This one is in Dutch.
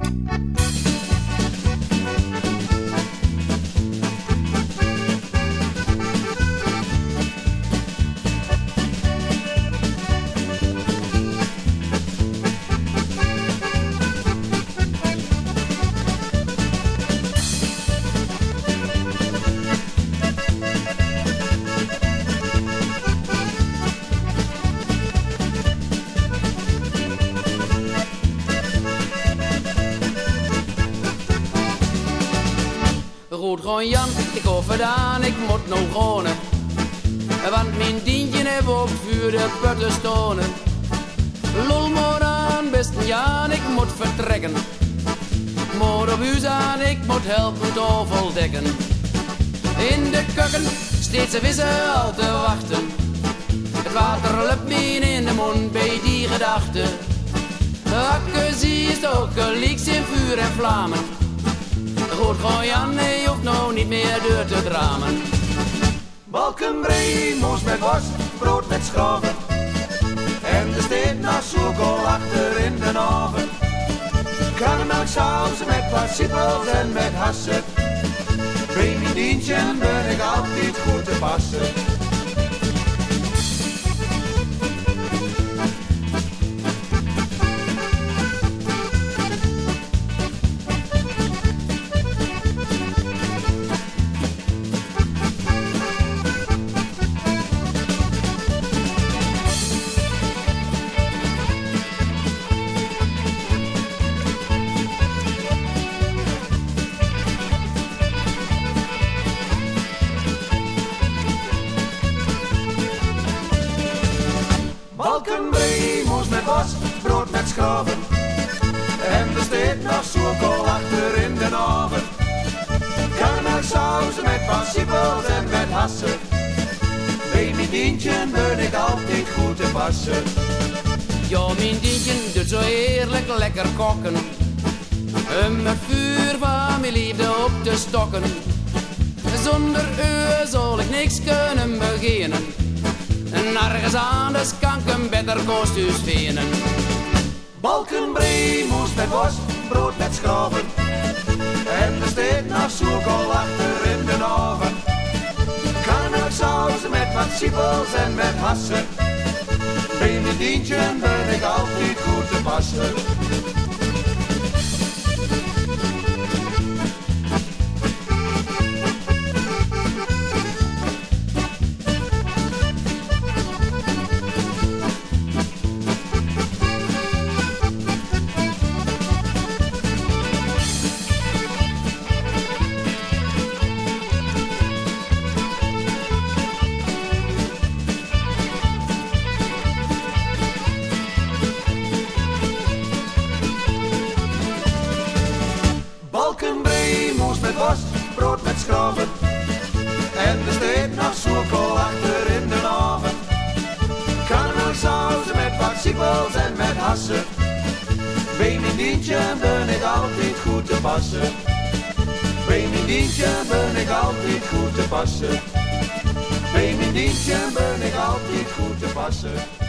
Rood-groen Jan, ik hoor vandaan, ik moet nou gronen. Want mijn dientje heeft op vuur de putten stonen. Lul maar aan, beste Jan, ik moet vertrekken. Moet op huis aan, ik moet helpen tafel dekken. In de keuken steeds een vissen al te wachten. Het water lukt me in de mond bij die gedachte. Hakke zie is ook gelijk in vuur en vlammen. Rood-groen Jan, nee, hoeft nou niet meer deur te dramen. Balkenbrei, moes met worst, brood met schroven. En er steekt nog zoekool achter in de oven. Karnemelksaus met passiepels en met hassen. Bij mijn dientje ben ik altijd goed te passen. Balkenbrei, moes met worst, brood met schroven. En er steekt nog zoekool achter in de oven. Karnemelksaus met passiepels en met hassen. Bij mijn dientje ben ik altijd goed te passen. Ja, mijn dientje doet zo heerlijk lekker koken. Met vuur van mijn liefde op te stokken. Zonder u zal ik niks kunnen beginnen. Nergens anders kan ik een beter kostuus vinden. Balkenbrei, moes met worst, brood met schroven. En er steekt nog zoekool achter in de oven. Karnemelksaus met passiepels en met hassen. Bij mijn dientje ben ik altijd goed te passen. Balkenbrei, moes met worst, brood met schroven. En er steekt nog zoekool achter in de oven. Karnemelksaus met passiepels en met hassen. Bij mijn dientje ben ik altijd goed te passen. Bij mijn dientje ben ik altijd goed te passen. Bij mijn dientje ben ik altijd goed te passen.